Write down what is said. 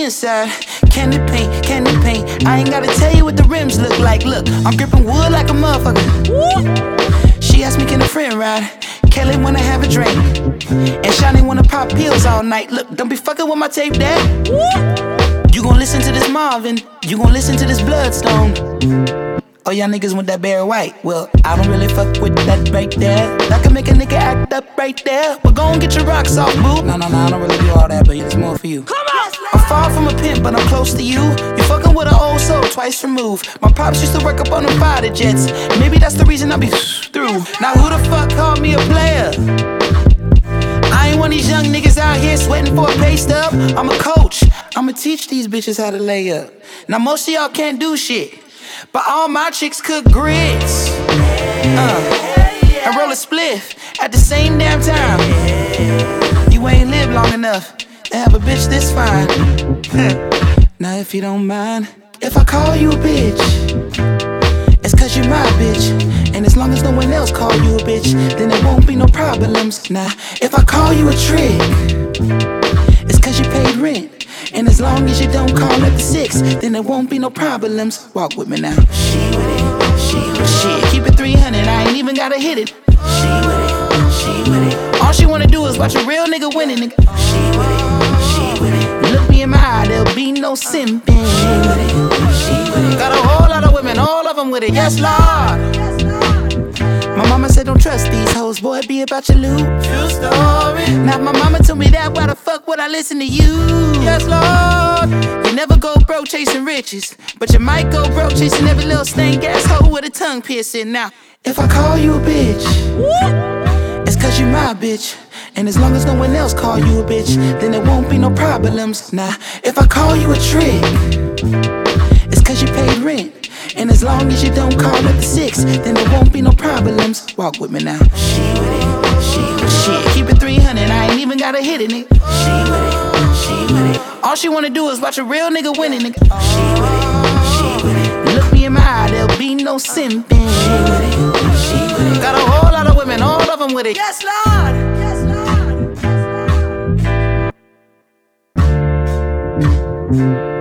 inside. Candy paint. I ain't gotta tell you what the rims look like. Look, I'm gripping wood like a motherfucker. She asked me, can a friend ride? Kelly wanna have a drink, and Shani wanna pop pills all night. Look, don't be fucking with my tape, dad. You gon' listen to this Marvin, you gon' listen to this Bloodstone. Oh, y'all niggas want that Barry White. Well, I don't really fuck with that right there. That can make a nigga act up right there. But go and get your rocks off, boo. No, I don't really do all that, but it's more for you. Come on! I'm far from a pimp, but I'm close to you. You fucking with an old soul twice removed. My pops used to work up on them fighter jets. Maybe that's the reason I be through. Now who the fuck called me a player? I ain't one of these young niggas out here sweating for a pay stub. I'm a coach. I'ma teach these bitches how to lay up. Now most of y'all can't do shit, but all my chicks cook grits and roll a spliff at the same damn time. You ain't lived long enough to have a bitch this fine. Now if you don't mind, if I call you a bitch, it's cause you're my bitch. And as long as no one else call you a bitch, then there won't be no problems. Now if I call you a trick, it's cause you paid rent. And as long as you don't call at the 6, then there won't be no problems. Walk with me now. She with it, she with it. Shit, keep it 300, I ain't even gotta hit it. She with it, she with it. All she wanna do is watch a real nigga winning, nigga. She with it, she with it. Look me in my eye, there'll be no simping. She with it, she with it. Got a whole lot of women, all of them with it. Yes, Lord. My mama said don't trust these hoes, boy, be about your loot. True story. Now my mama told me that, why the fuck would I listen to you? Yes, Lord. You never go broke chasing riches, but you might go broke chasing every little stank ass hoe with a tongue piercing. Now, if I call you a bitch, it's cause you my bitch. And as long as no one else call you a bitch, then there won't be no problems. Now, if I call you a trick, it's cause you paid rent. And as long as you don't call at the 6, then there won't be no problems. Walk with me now. She with it, she with it. Shit, keep it 300, I ain't even gotta hit it, nigga. She with it, she with it. All she wanna do is watch a real nigga winning, nigga. She with it, she with it. Look me in my eye, there'll be no simping. She with it, she with it. Got a whole lot of women, all of them with it. Yes, Lord. Yes, Lord.